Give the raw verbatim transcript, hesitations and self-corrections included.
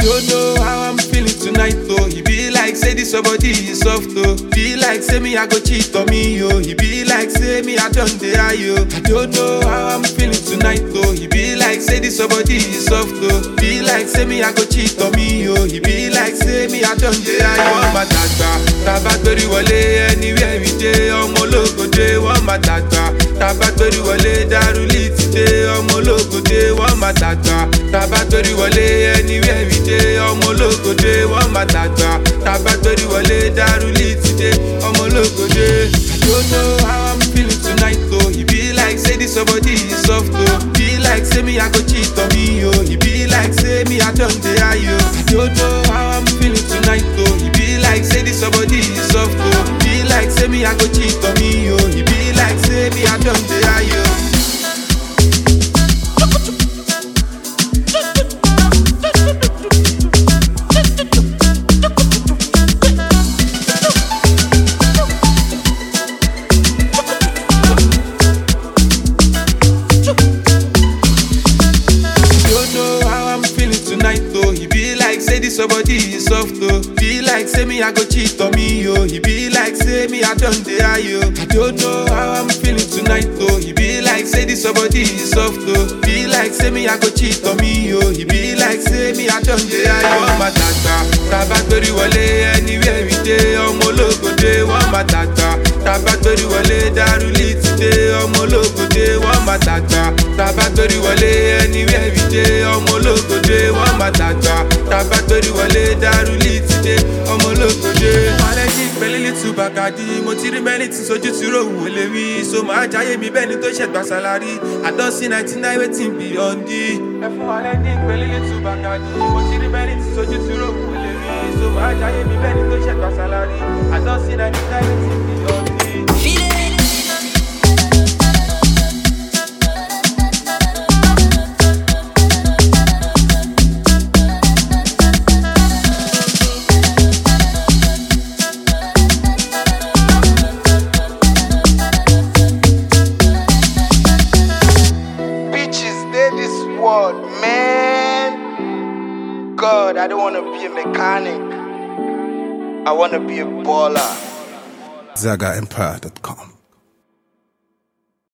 don't know how I'm feeling tonight, though. He be like, say this somebody is soft, though. Be like, say me, I go cheat on me, yo. He be like, say me, I done the eye, yo. I don't know how I'm feeling tonight, though. He be like, say this somebody is soft, though. Be like, say me, I go cheat on me, yo. He be like, say me, I done the eye, yo. One matata, tabatori wale, anywhere we day. Omo logo day, one matata, tabatori wale, daruli today. Omo logo day, one matata, tabatori wale, anywhere we day. Omo logo day, one matata, tabatori wale, daruli today. Omo logo day. I don't know how I'm feeling tonight, though. He be like, say this somebody is soft, though. Be like, say me, I go cheat on me, yo. He be like, say me, I done the eye, yo. I don't know how I'm feeling tonight, though. He be like, say this somebody is soft, though. Be like, say me, I go cheat on me, yo. He be like, say me, I done the eye, yo. Somebody is soft, though. Be like, say me, I go cheat on me, yo. He be like, say me, I done the eye, yo. I don't know how I'm feeling tonight, though. He be like, say this somebody is soft, though. Be like, say me, I go cheat on me, yo. He be like, say me, I done the eye, yo. One matata, tabatori wale, anywhere we day. Omo logo day, one matata, tabatori wale, daruli today. Omo logo day, one matata, tabatori wale, anywhere we day. Omo logo day, one matata, tabatori wale, daruli today. Omo logo day. Allergic belly to Bacardi, mo ti rí many things ojú ti ro wo le wí. So máa jayé mi bẹ́ẹ̀ ni tó ṣẹ̀gbà salary. I don see ninety-nine waiting beyond the. Ẹ fún allergic belly to Bacardi, mo ti rí many things ojú ti ro wo le wí. So máa jayé mi bẹ́ẹ̀ ni tó ṣẹ̀gbà salary. I don see ninety-nine waiting beyond the. Man, God, I don't want to be a mechanic. I want to be a baller. Zaga Empire dot com